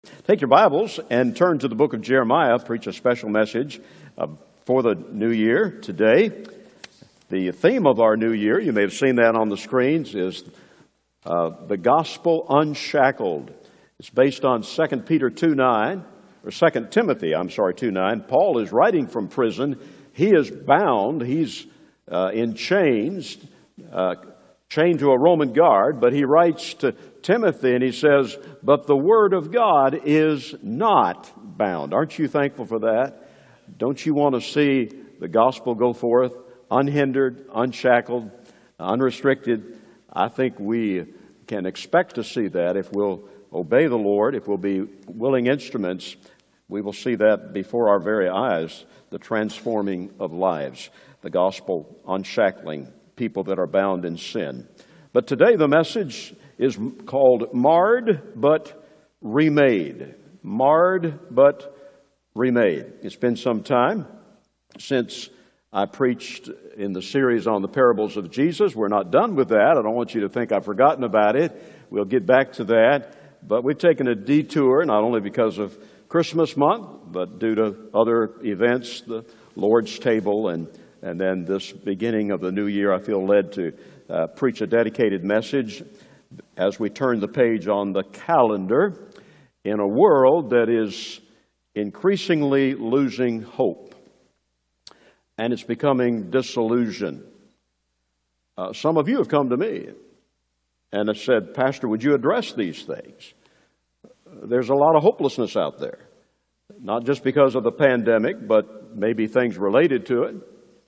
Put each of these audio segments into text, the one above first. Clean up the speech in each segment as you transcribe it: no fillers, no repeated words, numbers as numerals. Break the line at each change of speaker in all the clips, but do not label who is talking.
Take your Bibles and turn to the book of Jeremiah. Preach a special message for the new year today. The theme of our new year, you may have seen that on the screens, is the gospel unshackled. It's based on 2 Peter 2:9, or 2 Timothy, 2:9. Paul is writing from prison. He is bound. He's in chains, chained to a Roman guard, but he writes to Timothy and he says, but the word of God is not bound. Aren't you thankful for that? Don't you want to see the gospel go forth unhindered, unshackled, unrestricted? I think we can expect to see that if we'll obey the Lord, if we'll be willing instruments. We will see that before our very eyes, the transforming of lives, the gospel unshackling people that are bound in sin. But today the message is called Marred but Remade. Marred but Remade. It's been some time since I preached in the series on the parables of Jesus. We're not done with that. I don't want you to think I've forgotten about it. We'll get back to that. But we've taken a detour, not only because of Christmas month, but due to other events, the Lord's table, and then this beginning of the new year, I feel led to preach a dedicated message as we turn the page on the calendar in a world that is increasingly losing hope, and it's becoming disillusioned. Some of you have come to me and have said, Pastor, would you address these things? There's a lot of hopelessness out there, not just because of the pandemic, but maybe things related to it.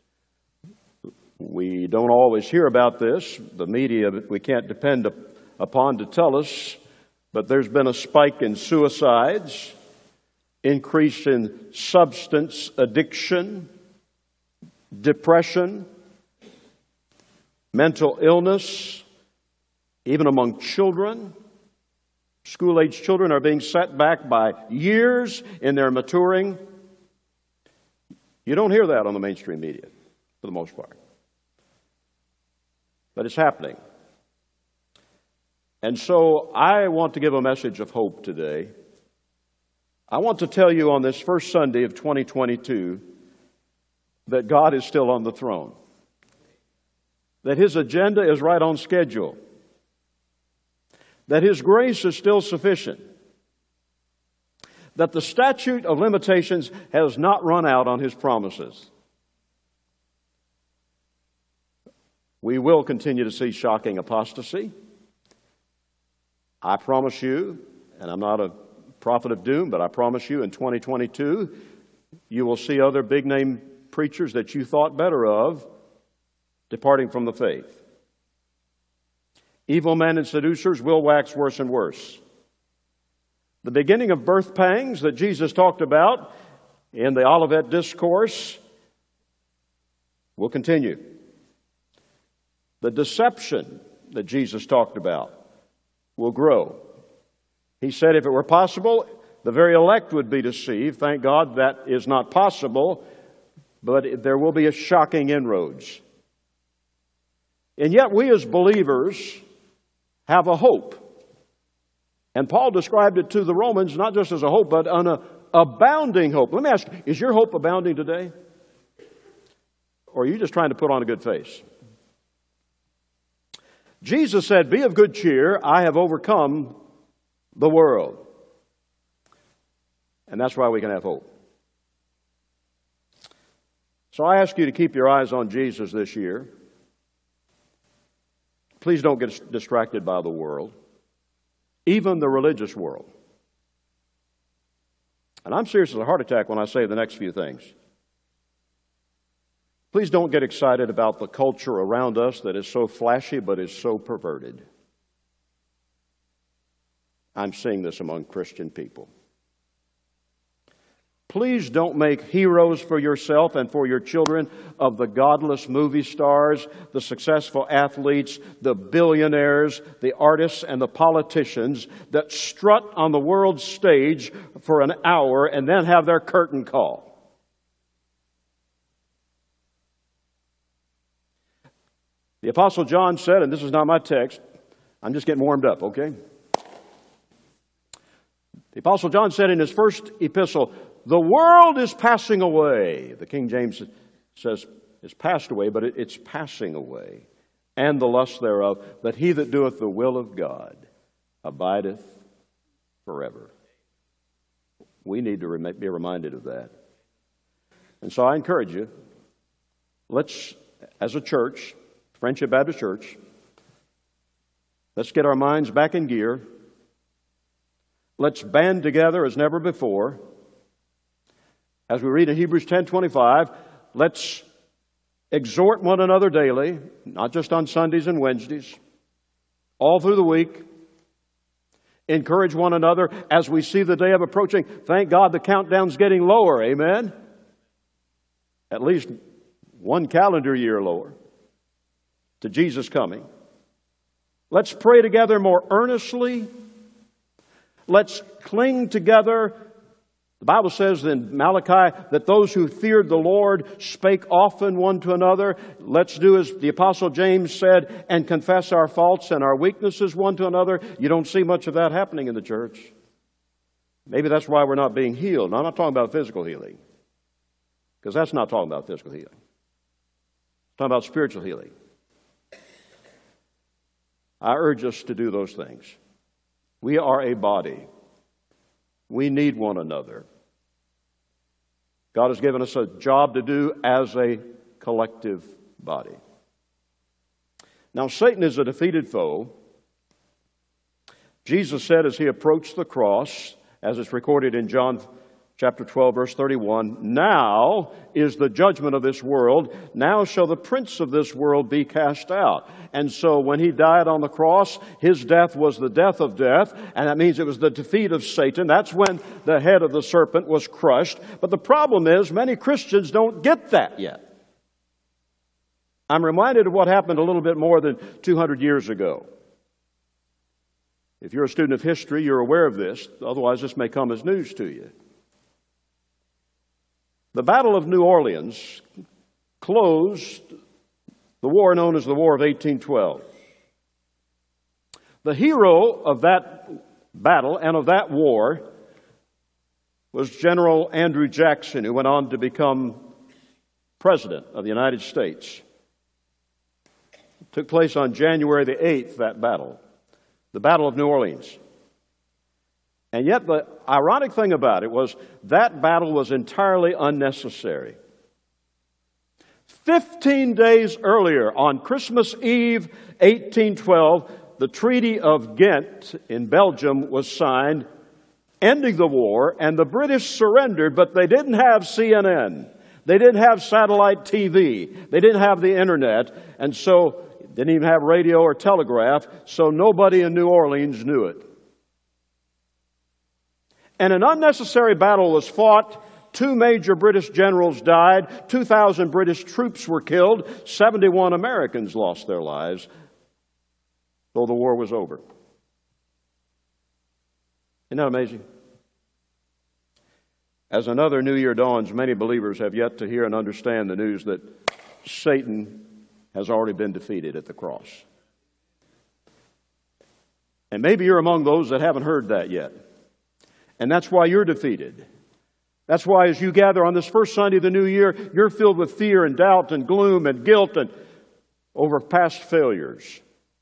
We don't always hear about this. The media we can't depend upon to tell us, but there's been a spike in suicides, increase in substance addiction, depression, mental illness, even among children. School-age children are being set back by years in their maturing. You don't hear that on the mainstream media, for the most part. But it's happening. And so I want to give a message of hope today. I want to tell you on this first Sunday of 2022 that God is still on the throne, that His agenda is right on schedule, that His grace is still sufficient, that the statute of limitations has not run out on His promises. We will continue to see shocking apostasy. I promise you, and I'm not a prophet of doom, but I promise you in 2022, you will see other big-name preachers that you thought better of departing from the faith. Evil men and seducers will wax worse and worse. The beginning of birth pangs that Jesus talked about in the Olivet Discourse will continue. The deception that Jesus talked about will grow. He said if it were possible, the very elect would be deceived. Thank God that is not possible, but there will be a shocking inroads. And yet we as believers have a hope. And Paul described it to the Romans not just as a hope, but an abounding hope. Let me ask you, is your hope abounding today? Or are you just trying to put on a good face? Jesus said, be of good cheer, I have overcome the world. And that's why we can have hope. So I ask you to keep your eyes on Jesus this year. Please don't get distracted by the world, even the religious world. And I'm serious as a heart attack when I say the next few things. Please don't get excited about the culture around us that is so flashy but is so perverted. I'm seeing this among Christian people. Please don't make heroes for yourself and for your children of the godless movie stars, the successful athletes, the billionaires, the artists, and the politicians that strut on the world stage for an hour and then have their curtain call. The Apostle John said, and this is not my text, I'm just getting warmed up, okay? The Apostle John said in his first epistle, the world is passing away. The King James says it's passed away, but it's passing away. And the lust thereof, but he that doeth the will of God abideth forever. We need to be reminded of that. And so I encourage you, let's, as a church, Friendship Baptist Church, let's get our minds back in gear. Let's band together as never before. As we read in Hebrews 10:25, let's exhort one another daily, not just on Sundays and Wednesdays, all through the week. Encourage one another as we see the day of approaching. Thank God the countdown's getting lower, amen? At least one calendar year lower to Jesus coming. Let's pray together more earnestly. Let's cling together. The Bible says in Malachi that those who feared the Lord spake often one to another. Let's do as the Apostle James said and confess our faults and our weaknesses one to another. You don't see much of that happening in the church. Maybe that's why we're not being healed. Now, I'm not talking about physical healing, because that's not talking about physical healing. I'm talking about spiritual healing. I urge us to do those things. We are a body. We need one another. God has given us a job to do as a collective body. Now, Satan is a defeated foe. Jesus said as he approached the cross, as it's recorded in John chapter 12, verse 31, now is the judgment of this world. Now shall the prince of this world be cast out. And so when he died on the cross, his death was the death of death. And that means it was the defeat of Satan. That's when the head of the serpent was crushed. But the problem is many Christians don't get that yet. I'm reminded of what happened a little bit more than 200 years ago. If you're a student of history, you're aware of this. Otherwise, this may come as news to you. The Battle of New Orleans closed the war known as the War of 1812. The hero of that battle and of that war was General Andrew Jackson, who went on to become President of the United States. It took place on January the 8th, that battle, the Battle of New Orleans. And yet the ironic thing about it was that battle was entirely unnecessary. 15 days earlier, on Christmas Eve, 1812, the Treaty of Ghent in Belgium was signed, ending the war, and the British surrendered, but they didn't have CNN. They didn't have satellite TV. They didn't have the internet, and so didn't even have radio or telegraph, so nobody in New Orleans knew it. And an unnecessary battle was fought. 2 major British generals died. 2,000 British troops were killed. 71 Americans lost their lives, though the war was over. Isn't that amazing? As another new year dawns, many believers have yet to hear and understand the news that Satan has already been defeated at the cross. And maybe you're among those that haven't heard that yet. And that's why you're defeated. That's why as you gather on this first Sunday of the new year, you're filled with fear and doubt and gloom and guilt and over past failures.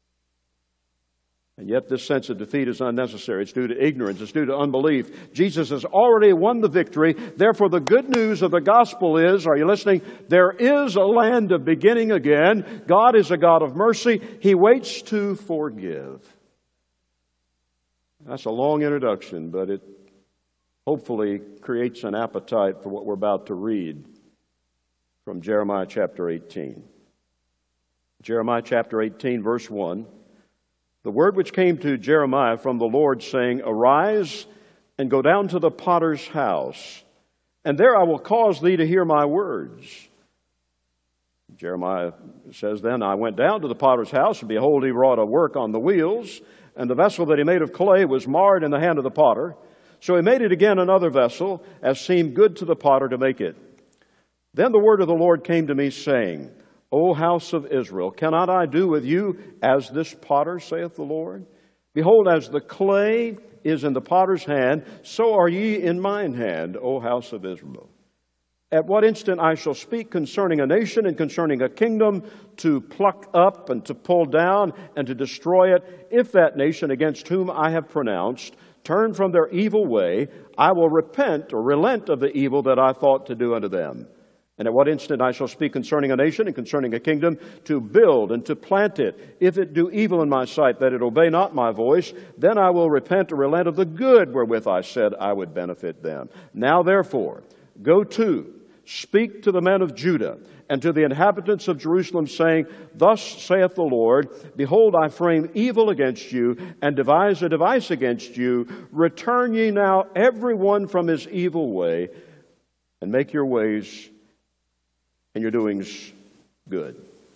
And yet this sense of defeat is unnecessary. It's due to ignorance. It's due to unbelief. Jesus has already won the victory. Therefore, the good news of the gospel is, are you listening? There is a land of beginning again. God is a God of mercy. He waits to forgive. That's a long introduction, but it hopefully creates an appetite for what we're about to read from Jeremiah chapter 18. Jeremiah chapter 18, verse 1. The word which came to Jeremiah from the Lord, saying, Arise and go down to the potter's house, and there I will cause thee to hear my words. Jeremiah says, Then I went down to the potter's house, and behold, he wrought a work on the wheels, and the vessel that he made of clay was marred in the hand of the potter. So he made it again another vessel, as seemed good to the potter to make it. Then the word of the Lord came to me, saying, O house of Israel, cannot I do with you as this potter, saith the Lord? Behold, as the clay is in the potter's hand, so are ye in mine hand, O house of Israel. At what instant I shall speak concerning a nation and concerning a kingdom, to pluck up and to pull down and to destroy it, if that nation against whom I have pronounced turn from their evil way, I will repent or relent of the evil that I thought to do unto them. And at what instant I shall speak concerning a nation and concerning a kingdom, to build and to plant it. If it do evil in my sight, that it obey not my voice, then I will repent or relent of the good wherewith I said I would benefit them. Now therefore, go to, speak to the men of Judah and to the inhabitants of Jerusalem, saying, Thus saith the Lord, Behold, I frame evil against you, and devise a device against you. Return ye now every one from his evil way, and make your ways and your doings good.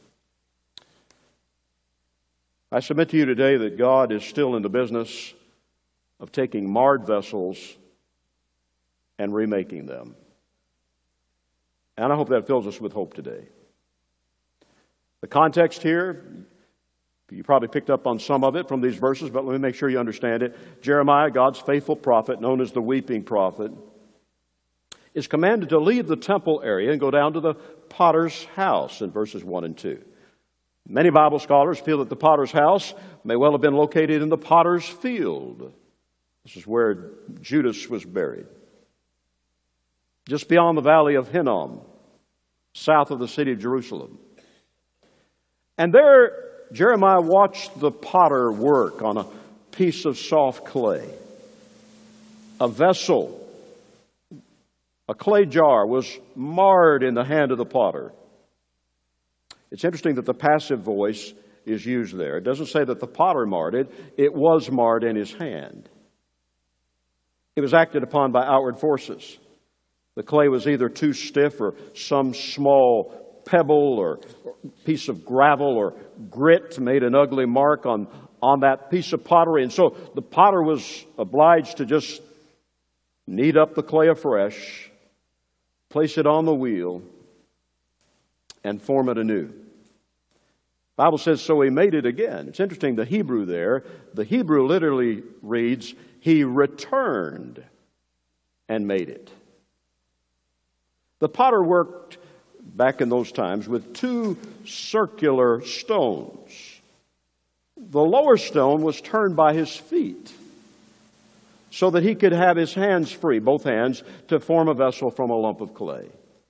I submit to you today that God is still in the business of taking marred vessels and remaking them. And I hope that fills us with hope today. The context here, you probably picked up on some of it from these verses, but let me make sure you understand it. Jeremiah, God's faithful prophet, known as the weeping prophet, is commanded to leave the temple area and go down to the potter's house in verses 1 and 2. Many Bible scholars feel that the potter's house may well have been located in the potter's field. This is where Judas was buried, just beyond the valley of Hinnom, south of the city of Jerusalem. And there, Jeremiah watched the potter work on a piece of soft clay. A vessel, a clay jar, was marred in the hand of the potter. It's interesting that the passive voice is used there. It doesn't say that the potter marred it. It was marred in his hand. It was acted upon by outward forces. The clay was either too stiff or some small pebble or piece of gravel or grit made an ugly mark on that piece of pottery. And so the potter was obliged to just knead up the clay afresh, place it on the wheel, and form it anew. The Bible says, so he made it again. It's interesting, the Hebrew there, the Hebrew literally reads, he returned and made it. The potter worked back in those times with two circular stones. The lower stone was turned by his feet so that he could have his hands free, both hands, to form a vessel from a lump of clay.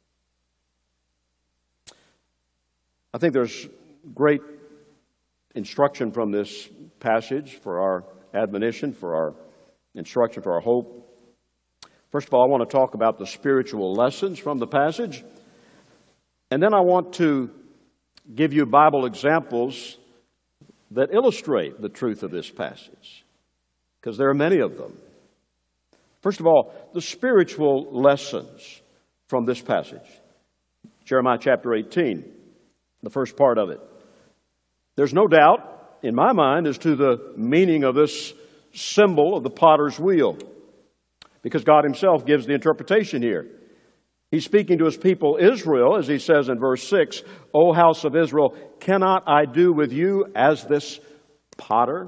I think there's great instruction from this passage for our admonition, for our instruction, for our hope. First of all, I want to talk about the spiritual lessons from the passage. And then I want to give you Bible examples that illustrate the truth of this passage, because there are many of them. First of all, the spiritual lessons from this passage. Jeremiah chapter 18, the first part of it. There's no doubt in my mind as to the meaning of this symbol of the potter's wheel, because God himself gives the interpretation here. He's speaking to his people Israel, as he says in verse 6, O house of Israel, cannot I do with you as this potter?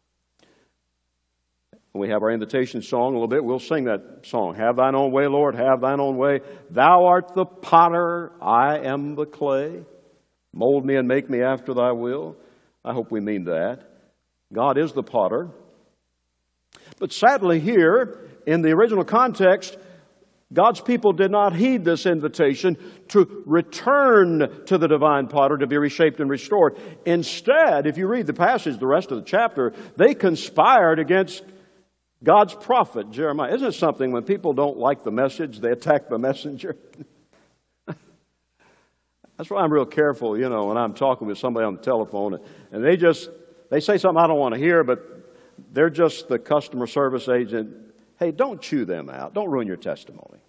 When we have our invitation song a little bit, we'll sing that song. Have thine own way, Lord, have thine own way. Thou art the potter, I am the clay. Mold me and make me after thy will. I hope we mean that. God is the potter. But sadly here, in the original context, God's people did not heed this invitation to return to the divine potter to be reshaped and restored. Instead, if you read the passage, the rest of the chapter, they conspired against God's prophet, Jeremiah. Isn't it something when people don't like the message, they attack the messenger? That's why I'm real careful, when I'm talking with somebody on the telephone and they say something I don't want to hear, but they're just the customer service agent. Hey, don't chew them out. Don't ruin your testimony.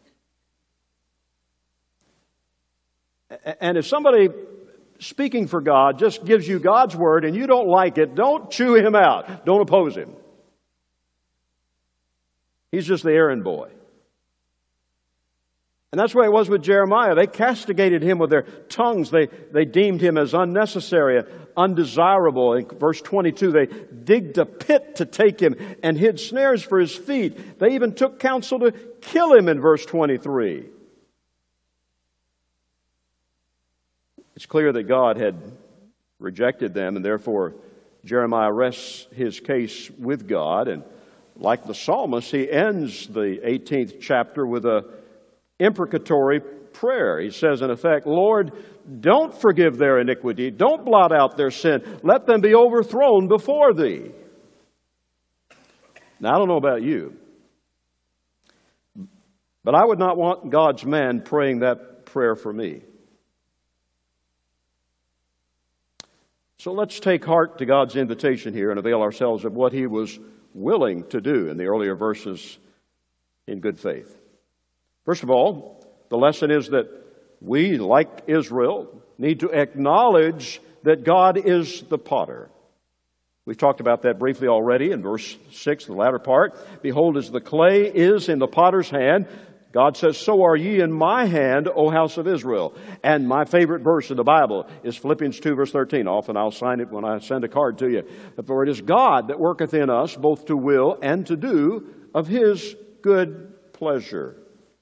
And if somebody speaking for God just gives you God's word and you don't like it, don't chew him out. Don't oppose him. He's just the errand boy. And that's the way it was with Jeremiah. They castigated him with their tongues. They deemed him as unnecessary and undesirable. In verse 22, they digged a pit to take him and hid snares for his feet. They even took counsel to kill him in verse 23. It's clear that God had rejected them, and therefore Jeremiah rests his case with God. And like the psalmist, he ends the 18th chapter with a imprecatory prayer. He says, in effect, Lord, don't forgive their iniquity. Don't blot out their sin. Let them be overthrown before thee. Now, I don't know about you, but I would not want God's man praying that prayer for me. So let's take heart to God's invitation here and avail ourselves of what he was willing to do in the earlier verses in good faith. First of all, the lesson is that we, like Israel, need to acknowledge that God is the potter. We've talked about that briefly already in verse 6, the latter part. Behold, as the clay is in the potter's hand, God says, so are ye in my hand, O house of Israel. And my favorite verse in the Bible is Philippians 2, verse 13. Often I'll sign it when I send a card to you. For it is God that worketh in us both to will and to do of his good pleasure.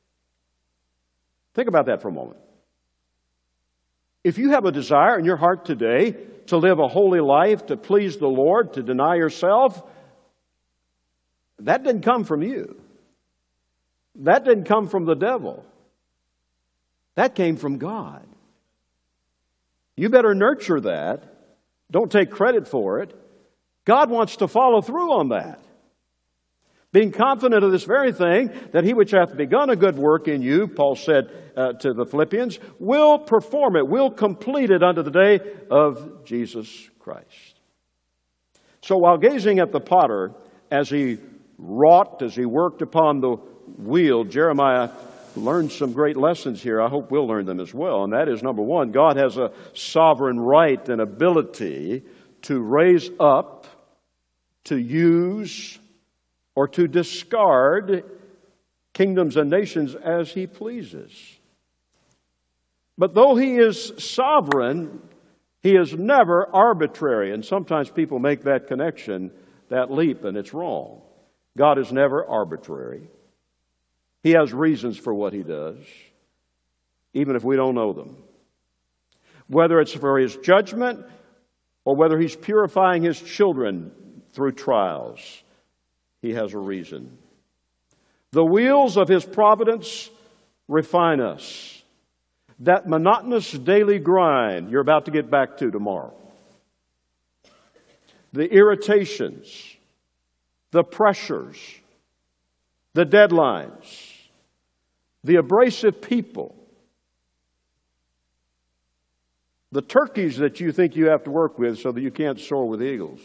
Think about that for a moment. If you have a desire in your heart today to live a holy life, to please the Lord, to deny yourself, that didn't come from you. That didn't come from the devil. That came from God. You better nurture that. Don't take credit for it. God wants to follow through on that. Being confident of this very thing, that he which hath begun a good work in you, Paul said to the Philippians, will perform it, will complete it unto the day of Jesus Christ. So while gazing at the potter as he wrought, as he worked upon the wheel, Jeremiah learned some great lessons here. I hope we'll learn them as well. And that is, number one, God has a sovereign right and ability to raise up, to use, or to discard kingdoms and nations as he pleases. But though he is sovereign, he is never arbitrary. And sometimes people make that connection, that leap, and it's wrong. God is never arbitrary. He has reasons for what he does, even if we don't know them. Whether it's for his judgment or whether he's purifying his children through trials, he has a reason. The wheels of his providence refine us. That monotonous daily grind you're about to get back to tomorrow. The irritations, the pressures, the deadlines, the abrasive people, the turkeys that you think you have to work with so that you can't soar with eagles.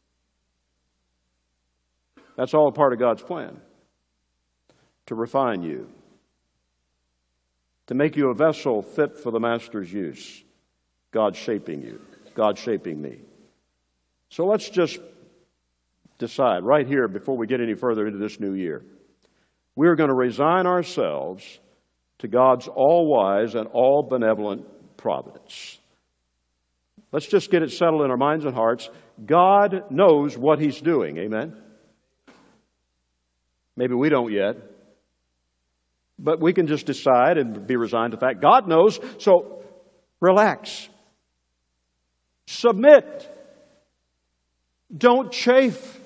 That's all a part of God's plan. To refine you. To make you a vessel fit for the Master's use. God shaping you. God shaping me. So let's just decide right here before we get any further into this new year. We're going to resign ourselves to God's all-wise and all-benevolent providence. Let's just get it settled in our minds and hearts. God knows what he's doing. Amen? Maybe we don't yet. But we can just decide and be resigned to the fact God knows. So relax. Submit. Don't chafe.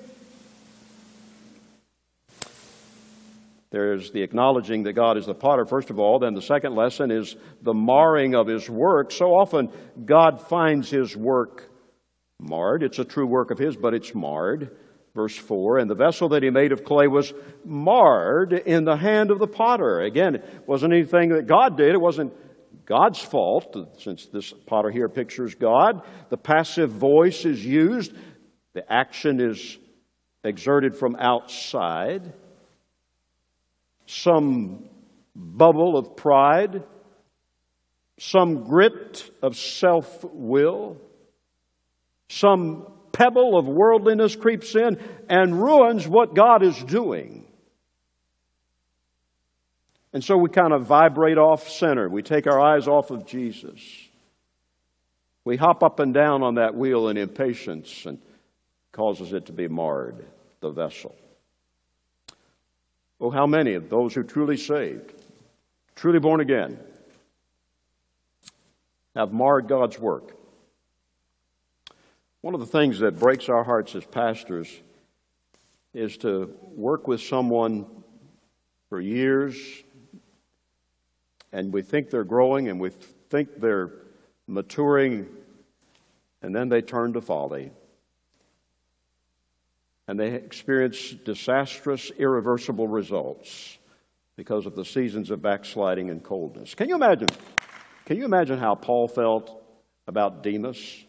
There's the acknowledging that God is the potter, first of all. Then the second lesson is the marring of his work. So often God finds his work marred. It's a true work of his, but it's marred. Verse 4, and the vessel that he made of clay was marred in the hand of the potter. Again, it wasn't anything that God did. It wasn't God's fault, since this potter here pictures God. The passive voice is used. The action is exerted from outside. Some bubble of pride. Some grit of self-will. Some pebble of worldliness creeps in and ruins what God is doing. And so we kind of vibrate off center. We take our eyes off of Jesus. We hop up and down on that wheel in impatience and causes it to be marred, the vessel. Oh, how many of those who truly saved, truly born again, have marred God's work? One of the things that breaks our hearts as pastors is to work with someone for years, and we think they're growing and we think they're maturing, and then they turn to folly. And they experience disastrous, irreversible results because of the seasons of backsliding and coldness. Can you imagine how Paul felt about Demas?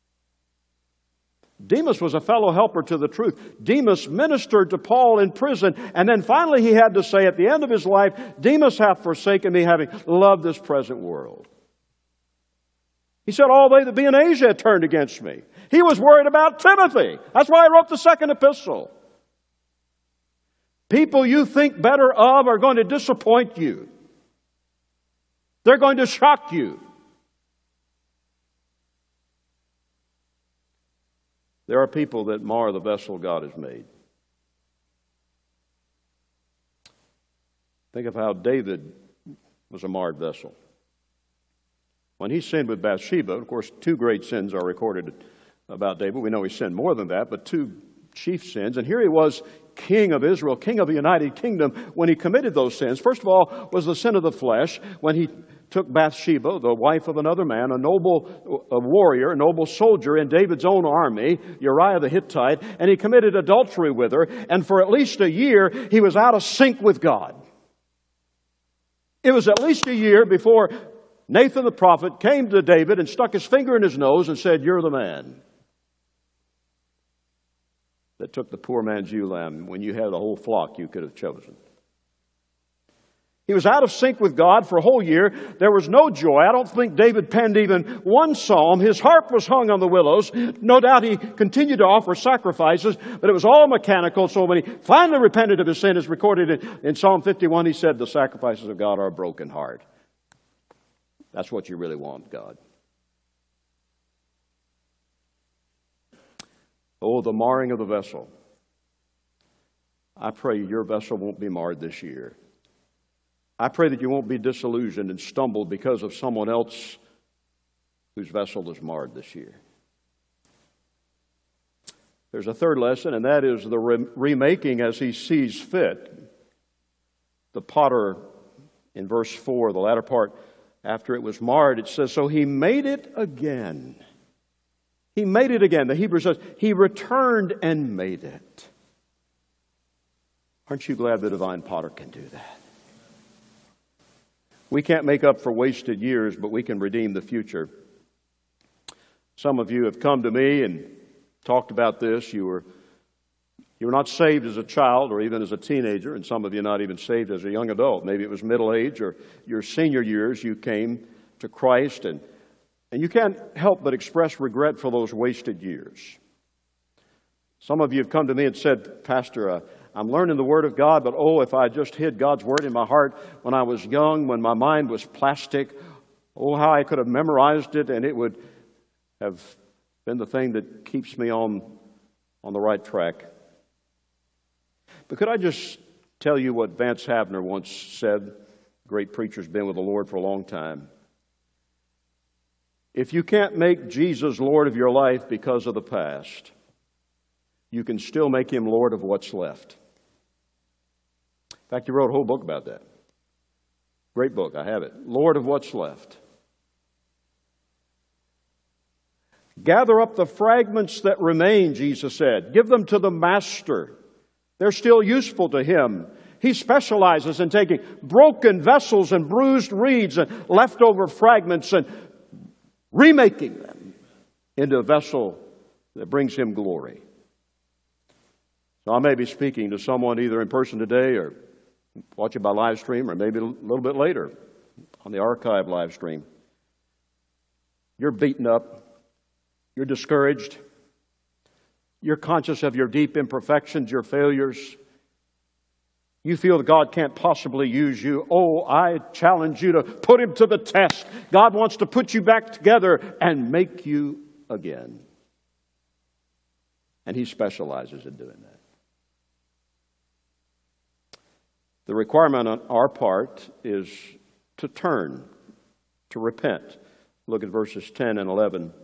Demas was a fellow helper to the truth. Demas ministered to Paul in prison, and then finally he had to say at the end of his life, Demas hath forsaken me, having loved this present world. He said, all they that be in Asia had turned against me. He was worried about Timothy. That's why I wrote the second epistle. People you think better of are going to disappoint you. They're going to shock you. There are people that mar the vessel God has made. Think of how David was a marred vessel. When he sinned with Bathsheba, of course, two great sins are recorded about David. We know he sinned more than that, but two chief sins. And here he was, king of Israel, king of the United Kingdom, when he committed those sins. First of all was the sin of the flesh, when he took Bathsheba, the wife of another man, a warrior, a noble soldier in David's own army, Uriah the Hittite, and he committed adultery with her. And for at least a year, he was out of sync with God. It was at least a year before Nathan the prophet came to David and stuck his finger in his nose and said, you're the man that took the poor man's ewe lamb when you had the whole flock you could have chosen. He was out of sync with God for a whole year. There was no joy. I don't think David penned even one psalm. His harp was hung on the willows. No doubt he continued to offer sacrifices, but it was all mechanical. So when he finally repented of his sin, as recorded in Psalm 51, he said, the sacrifices of God are a broken heart. That's what you really want, God. Oh, the marring of the vessel. I pray your vessel won't be marred this year. I pray that you won't be disillusioned and stumble because of someone else whose vessel is marred this year. There's a third lesson, and that is the remaking as he sees fit. The potter, in verse 4, the latter part, after it was marred, it says, so he made it again. He made it again. The Hebrew says, he returned and made it. Aren't you glad the divine potter can do that? We can't make up for wasted years, but we can redeem the future. Some of you have come to me and talked about this. You were not saved as a child or even as a teenager, and some of you not even saved as a young adult. Maybe it was middle age or your senior years you came to Christ, and you can't help but express regret for those wasted years. Some of you have come to me and said, Pastor, I'm learning the Word of God, but oh, if I just hid God's Word in my heart when I was young, when my mind was plastic, oh, how I could have memorized it, and it would have been the thing that keeps me on the right track. But could I just tell you what Vance Havner once said? Great preacher's been with the Lord for a long time. If you can't make Jesus Lord of your life because of the past, you can still make him Lord of what's left. In fact, he wrote a whole book about that. Great book, I have it. Lord of what's left. Gather up the fragments that remain, Jesus said. Give them to the master. They're still useful to him. He specializes in taking broken vessels and bruised reeds and leftover fragments and remaking them into a vessel that brings him glory. So I may be speaking to someone either in person today or watching by live stream, or maybe a little bit later on the archive live stream. You're beaten up. You're discouraged. You're conscious of your deep imperfections, your failures. You feel that God can't possibly use you. Oh, I challenge you to put Him to the test. God wants to put you back together and make you again. And He specializes in doing that. The requirement on our part is to turn, to repent. Look at verses 10 and 11.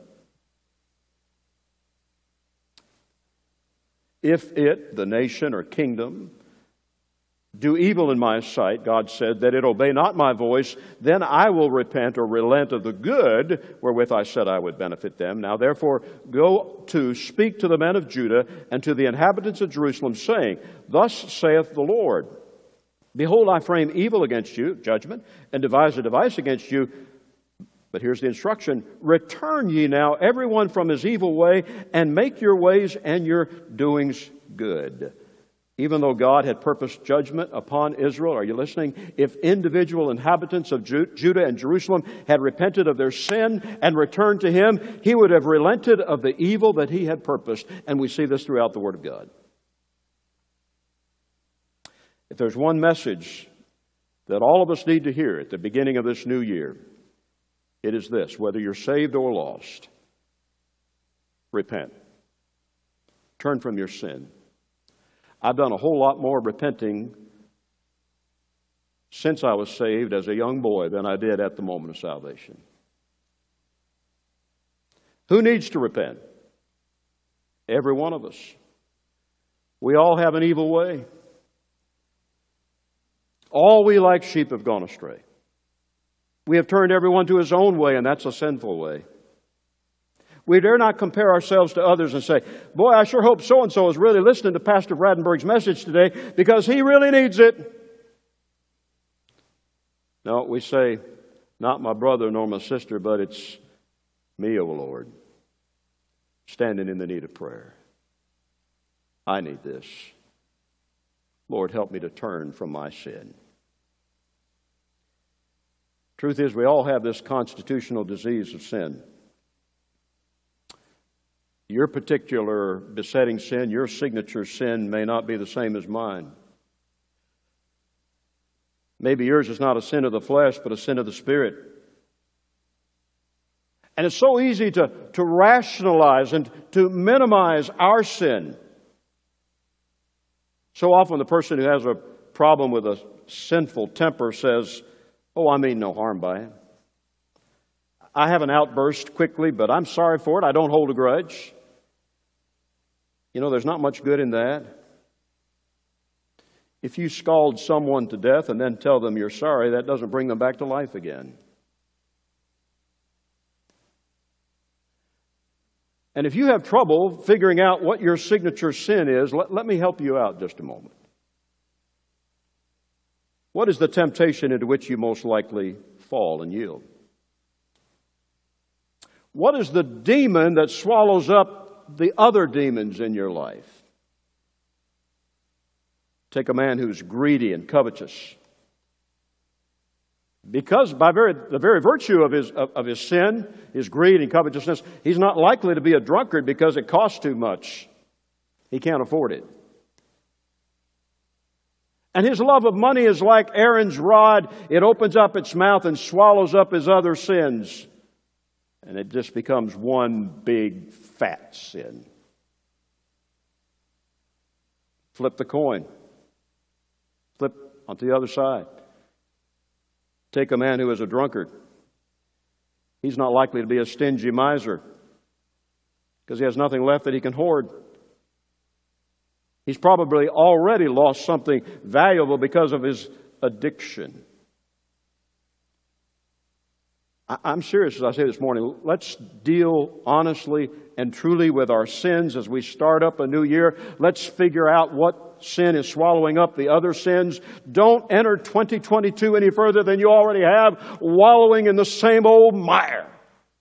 If it, the nation or kingdom, do evil in my sight, God said, that it obey not my voice, then I will repent or relent of the good wherewith I said I would benefit them. Now therefore go to speak to the men of Judah and to the inhabitants of Jerusalem, saying, Thus saith the Lord, Behold, I frame evil against you, judgment, and devise a device against you. But here's the instruction, Return ye now every one from his evil way, and make your ways and your doings good. Even though God had purposed judgment upon Israel, are you listening? If individual inhabitants of Judah and Jerusalem had repented of their sin and returned to Him, He would have relented of the evil that He had purposed. And we see this throughout the Word of God. If there's one message that all of us need to hear at the beginning of this new year, it is this: whether you're saved or lost, repent. Turn from your sin. I've done a whole lot more repenting since I was saved as a young boy than I did at the moment of salvation. Who needs to repent? Every one of us. We all have an evil way. All we like sheep have gone astray. We have turned everyone to his own way, and that's a sinful way. We dare not compare ourselves to others and say, boy, I sure hope so-and-so is really listening to Pastor Bradenberg's message today because he really needs it. No, we say, not my brother nor my sister, but it's me, O Lord, standing in the need of prayer. I need this. Lord, help me to turn from my sin. Truth is, we all have this constitutional disease of sin. Your particular besetting sin, your signature sin, may not be the same as mine. Maybe yours is not a sin of the flesh, but a sin of the Spirit. And it's so easy to rationalize and to minimize our sin. So often the person who has a problem with a sinful temper says, oh, I mean no harm by it. I have an outburst quickly, but I'm sorry for it. I don't hold a grudge. You know, there's not much good in that. If you scald someone to death and then tell them you're sorry, that doesn't bring them back to life again. And if you have trouble figuring out what your signature sin is, let me help you out just a moment. What is the temptation into which you most likely fall and yield? What is the demon that swallows up the other demons in your life? Take a man who's greedy and covetous. Because by the very virtue of his sin, his greed and covetousness, he's not likely to be a drunkard because it costs too much. He can't afford it. And his love of money is like Aaron's rod. It opens up its mouth and swallows up his other sins. And it just becomes one big fat sin. Flip the coin. Flip onto the other side. Take a man who is a drunkard. He's not likely to be a stingy miser because he has nothing left that he can hoard. He's probably already lost something valuable because of his addiction. I'm serious as I say this morning. Let's deal honestly and truly with our sins as we start up a new year. Let's figure out what sin is swallowing up the other sins. Don't enter 2022 any further than you already have, wallowing in the same old mire.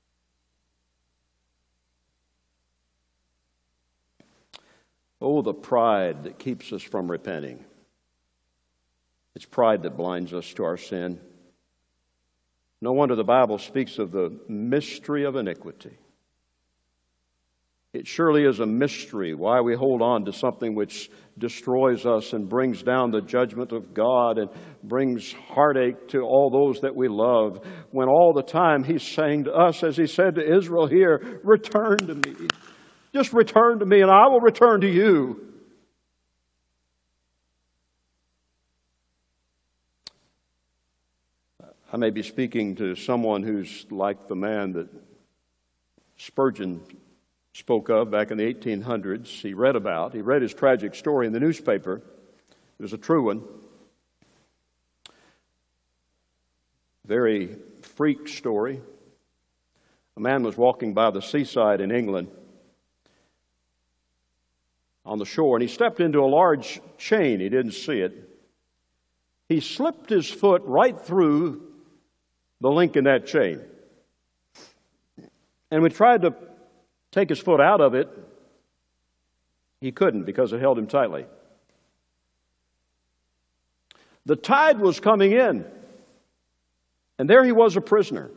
Oh, the pride that keeps us from repenting. It's pride that blinds us to our sin. No wonder the Bible speaks of the mystery of iniquity. It surely is a mystery why we hold on to something which destroys us and brings down the judgment of God and brings heartache to all those that we love, when all the time He's saying to us, as He said to Israel here, return to me. Just return to me and I will return to you. I may be speaking to someone who's like the man that Spurgeon spoke of back in the 1800s. He read his tragic story in the newspaper. It was a true one. Very freak story. A man was walking by the seaside in England on the shore, and he stepped into a large chain. He didn't see it. He slipped his foot right through the link in that chain. And we tried to take his foot out of it. He couldn't because it held him tightly. The tide was coming in, and there he was a prisoner.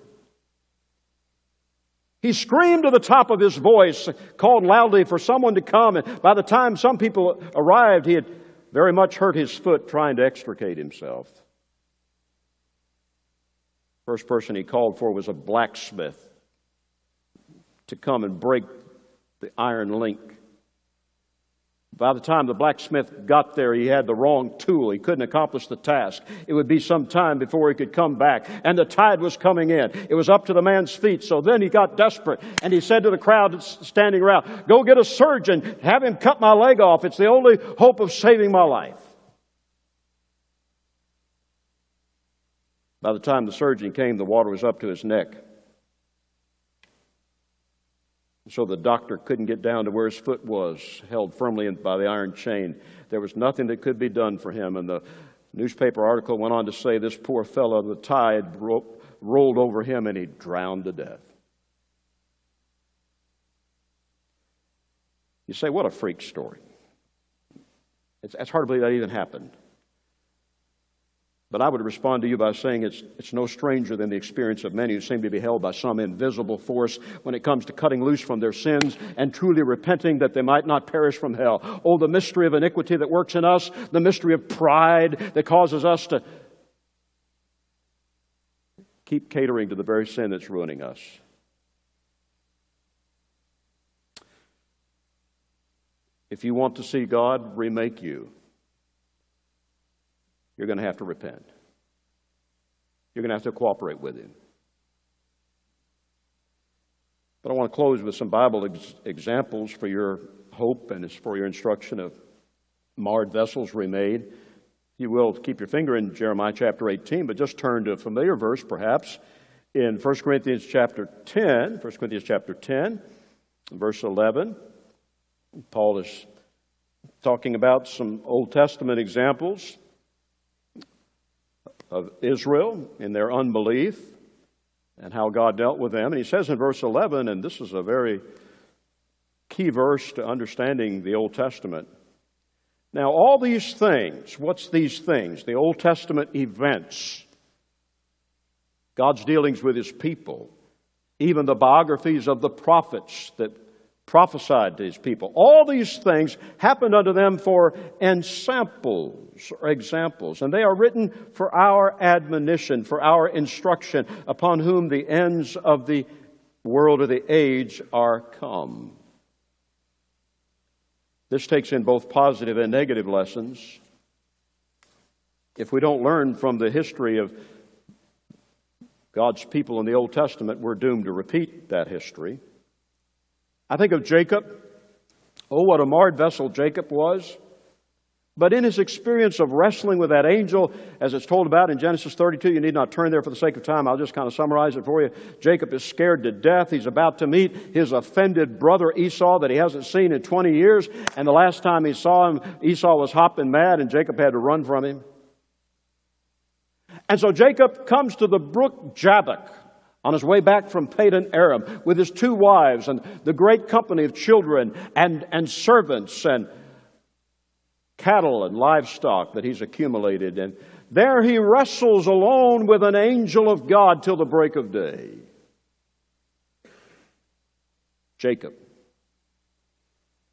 He screamed to the top of his voice, called loudly for someone to come, and by the time some people arrived, he had very much hurt his foot trying to extricate himself. First person he called for was a blacksmith to come and break the iron link. By the time the blacksmith got there, he had the wrong tool. He couldn't accomplish the task. It would be some time before he could come back. And the tide was coming in. It was up to the man's feet. So then he got desperate. And he said to the crowd standing around, go get a surgeon. Have him cut my leg off. It's the only hope of saving my life. By the time the surgeon came, the water was up to his neck. So the doctor couldn't get down to where his foot was, held firmly by the iron chain. There was nothing that could be done for him. And the newspaper article went on to say this poor fellow, the tide rolled over him and he drowned to death. You say, what a freak story. It's hard to believe that even happened. But I would respond to you by saying it's no stranger than the experience of many who seem to be held by some invisible force when it comes to cutting loose from their sins and truly repenting that they might not perish from hell. Oh, the mystery of iniquity that works in us, the mystery of pride that causes us to keep catering to the very sin that's ruining us. If you want to see God remake you, you're going to have to repent. You're going to have to cooperate with Him. But I want to close with some Bible examples for your hope and for your instruction of marred vessels remade. If you will, keep your finger in Jeremiah chapter 18, but just turn to a familiar verse perhaps in 1 Corinthians chapter 10, verse 11. Paul is talking about some Old Testament examples of Israel in their unbelief and how God dealt with them. And he says in verse 11, and this is a very key verse to understanding the Old Testament. Now, all these things, what's these things? The Old Testament events, God's dealings with His people, even the biographies of the prophets that prophesied to His people. All these things happened unto them for ensamples or examples, and they are written for our admonition, for our instruction, upon whom the ends of the world or the age are come. This takes in both positive and negative lessons. If we don't learn from the history of God's people in the Old Testament, we're doomed to repeat that history. I think of Jacob. Oh, what a marred vessel Jacob was. But in his experience of wrestling with that angel, as it's told about in Genesis 32, you need not turn there for the sake of time. I'll just kind of summarize it for you. Jacob is scared to death. He's about to meet his offended brother Esau that he hasn't seen in 20 years. And the last time he saw him, Esau was hopping mad and Jacob had to run from him. And so Jacob comes to the brook Jabbok on his way back from Padan Aram with his 2 wives and the great company of children and servants and cattle and livestock that he's accumulated. And there he wrestles alone with an angel of God till the break of day. Jacob.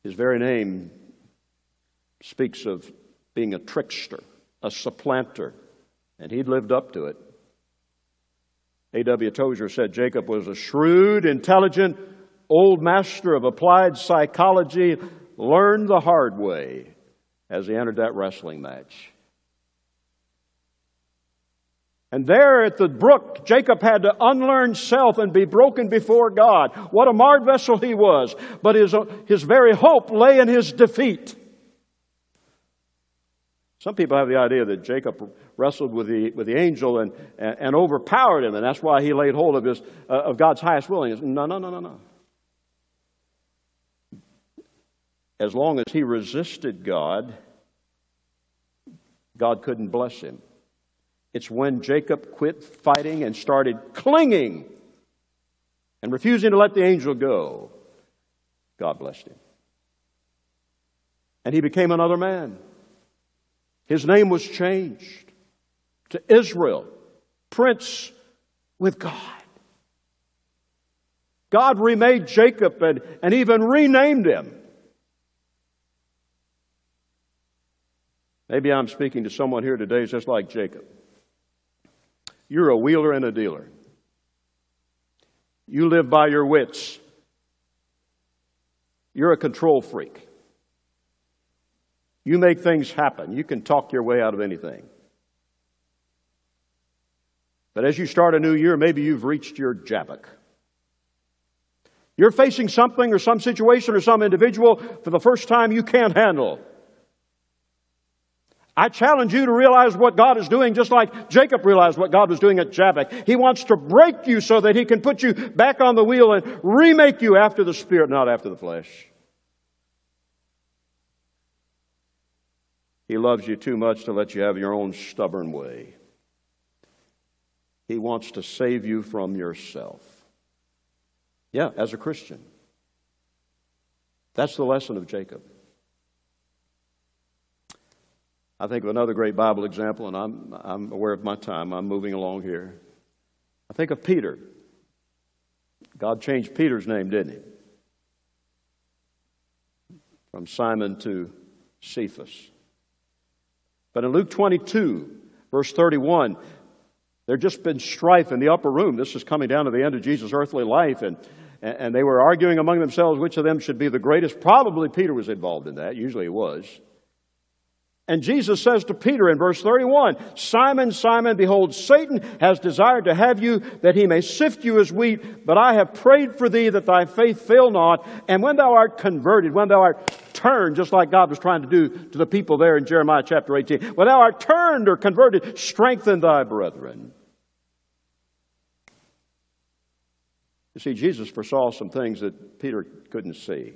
His very name speaks of being a trickster, a supplanter, and he'd lived up to it. A.W. Tozer said Jacob was a shrewd, intelligent, old master of applied psychology, learned the hard way as he entered that wrestling match. And there at the brook, Jacob had to unlearn self and be broken before God. What a marred vessel he was. But his very hope lay in his defeat. Some people have the idea that Jacob wrestled with the angel and overpowered him, and that's why he laid hold of God's highest willing. No. As long as he resisted God, God couldn't bless him. It's when Jacob quit fighting and started clinging and refusing to let the angel go, God blessed him. And he became another man. His name was changed to Israel, Prince with God. God remade Jacob and even renamed him. Maybe I'm speaking to someone here today who's just like Jacob. You're a wheeler and a dealer. You live by your wits. You're a control freak. You make things happen. You can talk your way out of anything. But as you start a new year, maybe you've reached your Jabbok. You're facing something or some situation or some individual for the first time you can't handle. I challenge you to realize what God is doing just like Jacob realized what God was doing at Jabbok. He wants to break you so that he can put you back on the wheel and remake you after the Spirit, not after the flesh. He loves you too much to let you have your own stubborn way. He wants to save you from yourself. Yeah, as a Christian. That's the lesson of Jacob. I think of another great Bible example, and I'm aware of my time. I'm moving along here. I think of Peter. God changed Peter's name, didn't he? From Simon to Cephas. But in Luke 22, verse 31, there'd just been strife in the upper room. This is coming down to the end of Jesus' earthly life, and they were arguing among themselves which of them should be the greatest. Probably Peter was involved in that. Usually he was. And Jesus says to Peter in verse 31, Simon, Simon, behold, Satan has desired to have you, that he may sift you as wheat. But I have prayed for thee that thy faith fail not. And when thou art converted, when thou art turned, just like God was trying to do to the people there in Jeremiah chapter 18, when thou art turned or converted, strengthen thy brethren. You see, Jesus foresaw some things that Peter couldn't see.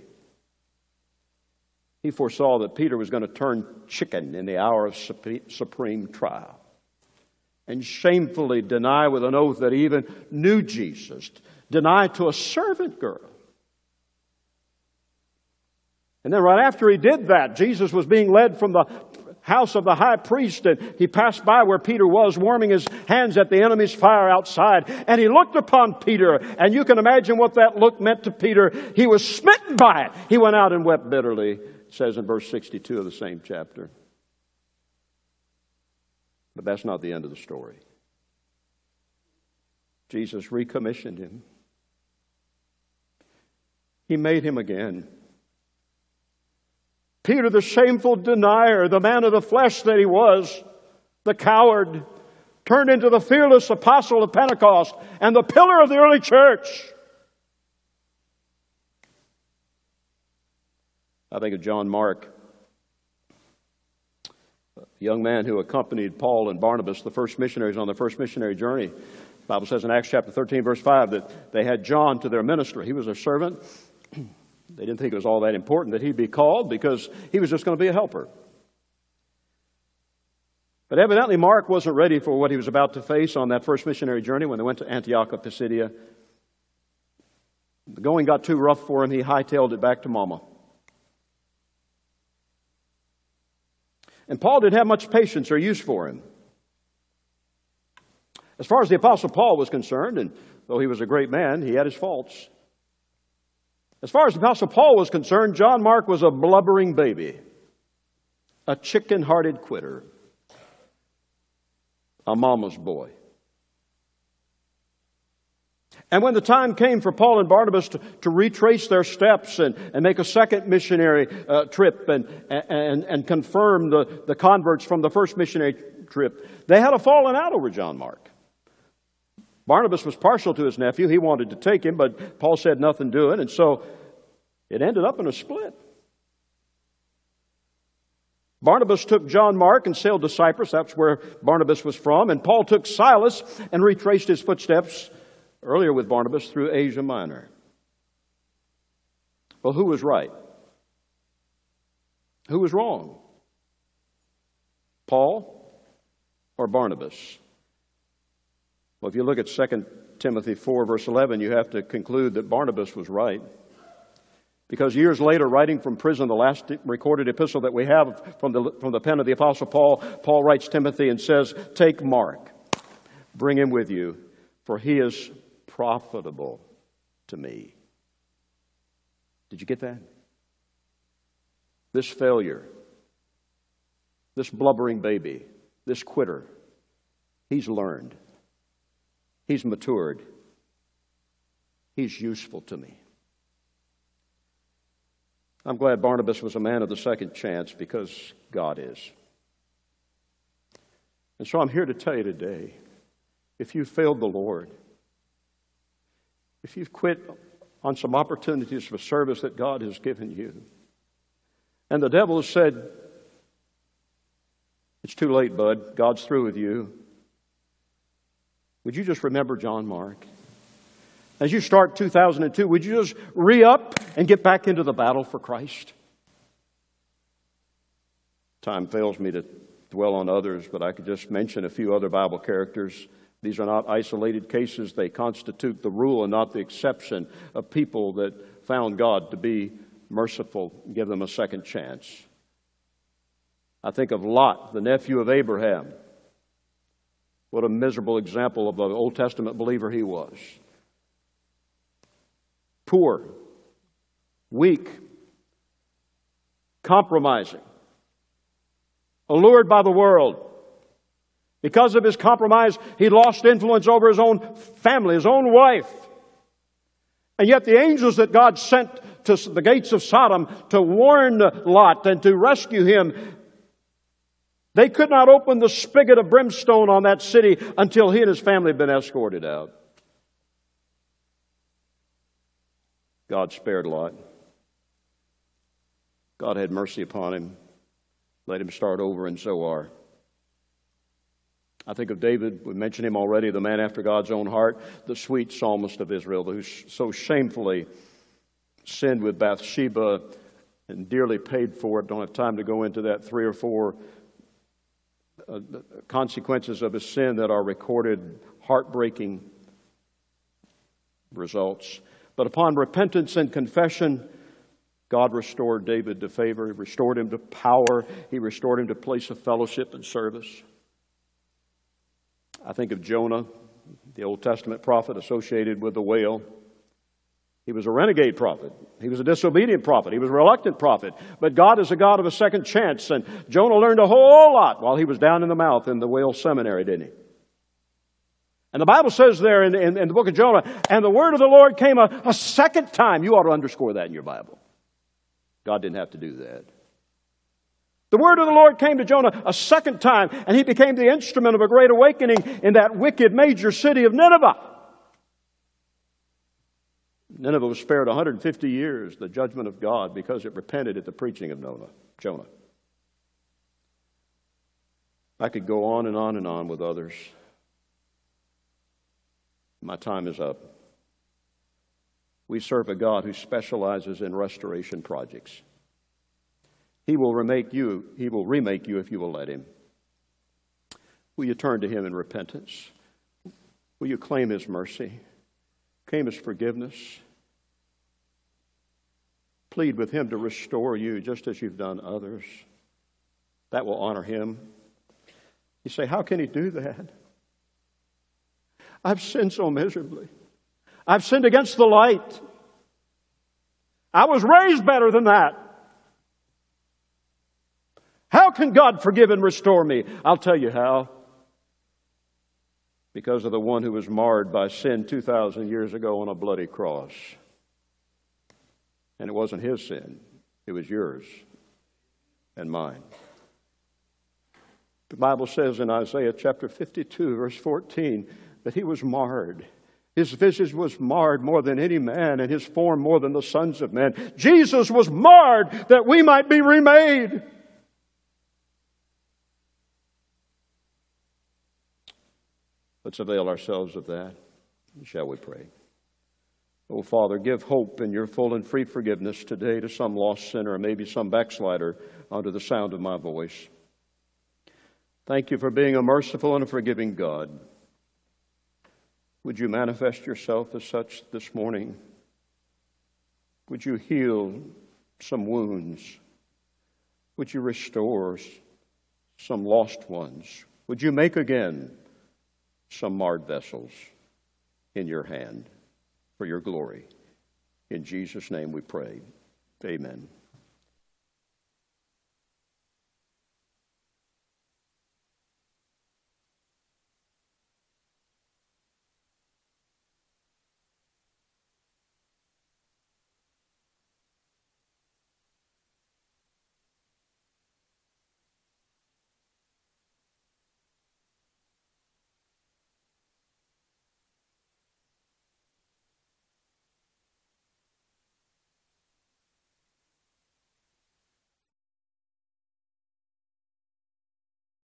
He foresaw that Peter was going to turn chicken in the hour of supreme trial and shamefully deny with an oath that he even knew Jesus, deny to a servant girl. And then right after he did that, Jesus was being led from the house of the high priest, and he passed by where Peter was, warming his hands at the enemy's fire outside. And he looked upon Peter, and you can imagine what that look meant to Peter. He was smitten by it. He went out and wept bitterly. It says in verse 62 of the same chapter. But that's not the end of the story. Jesus recommissioned him. He made him again. Peter, the shameful denier, the man of the flesh that he was, the coward, turned into the fearless apostle of Pentecost and the pillar of the early church. I think of John Mark, a young man who accompanied Paul and Barnabas, the first missionaries on their first missionary journey. The Bible says in Acts chapter 13, verse 5, that they had John to their minister. He was their servant. They didn't think it was all that important that he'd be called because he was just going to be a helper. But evidently Mark wasn't ready for what he was about to face on that first missionary journey when they went to Antioch of Pisidia. The going got too rough for him. He hightailed it back to Mama. And Paul didn't have much patience or use for him. As far as the Apostle Paul was concerned, and though he was a great man, he had his faults. As far as the Apostle Paul was concerned, John Mark was a blubbering baby, a chicken-hearted quitter, a mama's boy. And when the time came for Paul and Barnabas to retrace their steps and make a second missionary trip and confirm the converts from the first missionary trip, they had a falling out over John Mark. Barnabas was partial to his nephew. He wanted to take him, but Paul said nothing doing, and so it ended up in a split. Barnabas took John Mark and sailed to Cyprus. That's where Barnabas was from. And Paul took Silas and retraced his footsteps earlier with Barnabas through Asia Minor. Well, who was right? Who was wrong? Paul or Barnabas? Well, if you look at 2 Timothy 4, verse 11, you have to conclude that Barnabas was right. Because years later, writing from prison, the last recorded epistle that we have from the pen of the Apostle Paul, Paul writes Timothy and says, "Take Mark, bring him with you, for he is profitable to me." Did you get that? This failure, this blubbering baby, this quitter, he's learned. He's matured. He's useful to me. I'm glad Barnabas was a man of the second chance because God is. And so I'm here to tell you today, if you failed the Lord, if you've quit on some opportunities for service that God has given you, and the devil has said, "It's too late, bud. God's through with you," would you just remember John Mark? As you start 2002, would you just re-up and get back into the battle for Christ? Time fails me to dwell on others, but I could just mention a few other Bible characters. These are not isolated cases. They constitute the rule and not the exception of people that found God to be merciful and give them a second chance. I think of Lot, the nephew of Abraham. What a miserable example of an Old Testament believer he was. Poor, weak, compromising, allured by the world. Because of his compromise, he lost influence over his own family, his own wife. And yet the angels that God sent to the gates of Sodom to warn Lot and to rescue him, they could not open the spigot of brimstone on that city until he and his family had been escorted out. God spared Lot. God had mercy upon him. Let him start over in Zoar. I think of David, we mentioned him already, the man after God's own heart, the sweet psalmist of Israel, who so shamefully sinned with Bathsheba and dearly paid for it. Don't have time to go into that 3 or 4 consequences of his sin that are recorded, heartbreaking results. But upon repentance and confession, God restored David to favor. He restored him to power. He restored him to place of fellowship and service. I think of Jonah, the Old Testament prophet associated with the whale. He was a renegade prophet. He was a disobedient prophet. He was a reluctant prophet. But God is a God of a second chance. And Jonah learned a whole lot while he was down in the mouth in the whale seminary, didn't he? And the Bible says there in the book of Jonah, and the word of the Lord came a second time. You ought to underscore that in your Bible. God didn't have to do that. The word of the Lord came to Jonah a second time, and he became the instrument of a great awakening in that wicked major city of Nineveh. Nineveh was spared 150 years, the judgment of God, because it repented at the preaching of Jonah. I could go on and on and on with others. My time is up. We serve a God who specializes in restoration projects. He will remake you if you will let him. Will you turn to him in repentance? Will you claim his mercy? Claim his forgiveness? Plead with him to restore you just as you've done others. That will honor him. You say, how can he do that? I've sinned so miserably. I've sinned against the light. I was raised better than that. How can God forgive and restore me? I'll tell you how. Because of the one who was marred by sin 2,000 years ago on a bloody cross. And it wasn't his sin. It was yours and mine. The Bible says in Isaiah chapter 52, verse 14, that he was marred. His visage was marred more than any man, and his form more than the sons of men. Jesus was marred that we might be remade. Let's avail ourselves of that. Shall we pray? Oh, Father, give hope in your full and free forgiveness today to some lost sinner, or maybe some backslider under the sound of my voice. Thank you for being a merciful and a forgiving God. Would you manifest yourself as such this morning? Would you heal some wounds? Would you restore some lost ones? Would you make again some marred vessels in your hand for your glory? In Jesus' name we pray. Amen.